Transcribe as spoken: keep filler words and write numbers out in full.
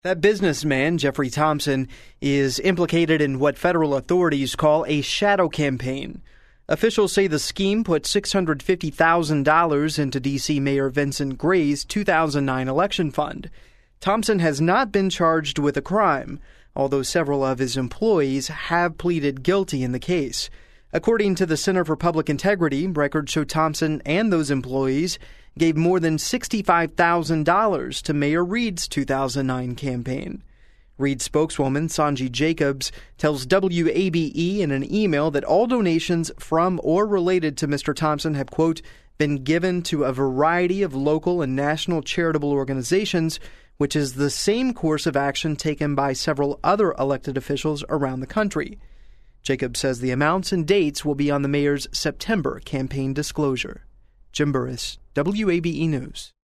That businessman, Jeffrey Thompson, is implicated in what federal authorities call a shadow campaign. Officials say the scheme put six hundred fifty thousand dollars into D C Mayor Vincent Gray's two thousand nine election fund. Thompson has not been charged with a crime, although several of his employees have pleaded guilty in the case. According to the Center for Public Integrity, records show Thompson and those employees gave more than sixty-five thousand dollars to Mayor Reed's two thousand nine campaign. Reed spokeswoman Sanji Jacobs tells W A B E in an email that all donations from or related to Mister Thompson have, quote, been given to a variety of local and national charitable organizations, which is the same course of action taken by several other elected officials around the country. Jacobs says the amounts and dates will be on the mayor's September campaign disclosure. Jim Burris, W A B E News.